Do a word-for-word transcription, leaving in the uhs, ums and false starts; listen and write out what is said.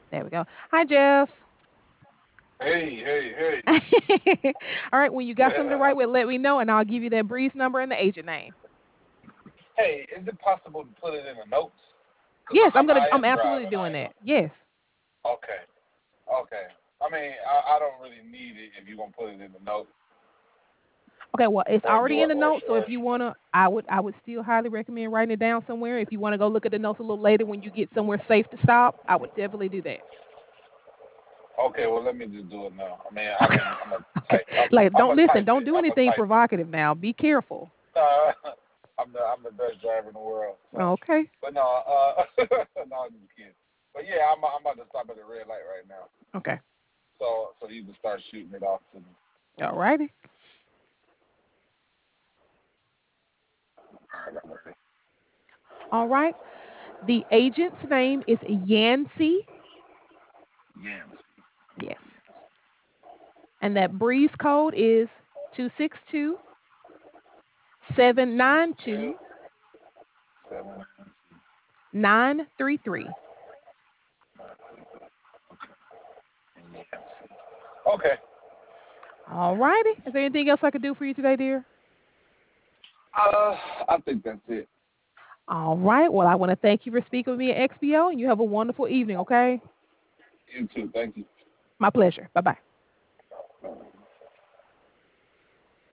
There we go. Hi, Jeff. Hey, hey, hey. All right, when you got something to write with, let me know, and I'll give you that Breeze number and the agent name. Hey, is it possible to put it in the notes? Because Yes, I, I'm gonna. I I'm am absolutely driving. doing I that. am. Yes. Okay, okay. I mean, I, I don't really need it if you're going to put it in the notes. Okay. Well, it's Or, already or, in the or, notes, so or, if you wanna, I would. I would still highly recommend writing it down somewhere. If you want to go look at the notes a little later when you get somewhere safe to stop, I would definitely do that. okay, well, let me just do it now. I mean, I Okay. can, I'm going to Okay. type. I'm, Like, I'm don't going to listen. type Don't it. do I'm going to anything type it. provocative now. Be careful. Uh, I'm the I'm the best driver in the world. So, Okay. but no, uh, no, I'm just kidding. But yeah, I'm I'm about to stop at the red light right now. Okay. So so you can start shooting it off to me. All righty. All right, I'm ready. All right. The agent's name is Yancy. Yams. Yes. And that Breeze code is two six two seven nine Two, two seven, nine three three. Yams. Okay. All righty. Is there anything else I could do for you today, dear? Uh, I think that's it. All right. Well, I want to thank you for speaking with me at X B O, and you have a wonderful evening, okay? You too. Thank you. My pleasure. Bye bye.